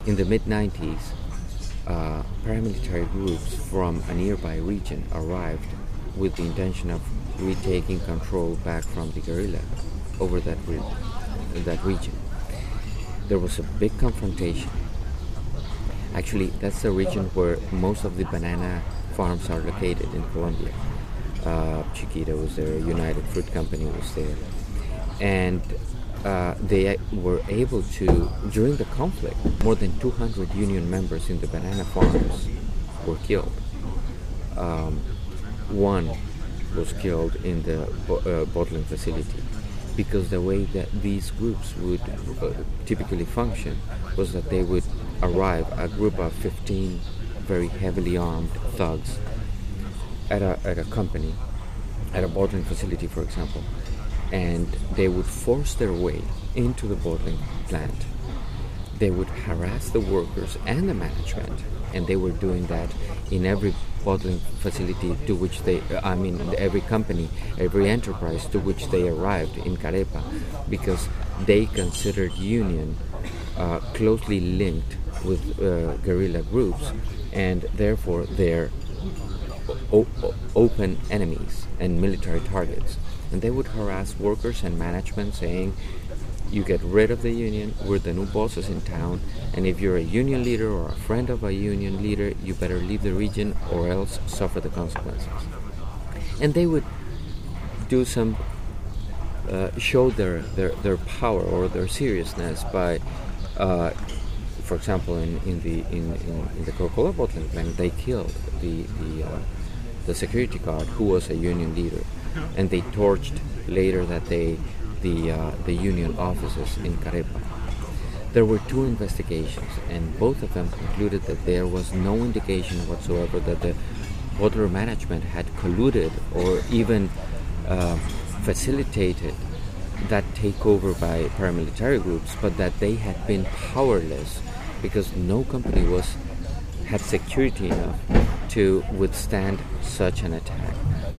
In the mid-90s, paramilitary groups from a nearby region arrived with the intention of retaking control back from the guerrilla over that region. There was a big confrontation. Actually, that's the region where most of the banana farms are located in Colombia. Chiquita was there, United Fruit Company was there. And they were able to, during the conflict, more than 200 union members in the banana farms were killed. One was killed in the bottling facility, because the way that these groups would typically function was that they would arrive, a group of 15 very heavily armed thugs, at a company, at a bottling facility, for example, and they would force their way into the bottling plant. They would harass the workers and the management, and they were doing that in every bottling facility to which every company, every enterprise to which they arrived in Carepa, because they considered union closely linked with guerrilla groups, and therefore they're open enemies and military targets. And they would harass workers and management, saying, you get rid of the union, we're the new bosses in town, and if you're a union leader or a friend of a union leader, you better leave the region or else suffer the consequences. And they would do some show their power or their seriousness by for example, in the Coca-Cola bottling plant, they killed the security guard who was a union leader, and they torched later that day the union offices in Carepa. There were 2 investigations, and both of them concluded that there was no indication whatsoever that the bottler management had colluded or even facilitated that takeover by paramilitary groups, but that they had been powerless because no company had security enough to withstand such an attack.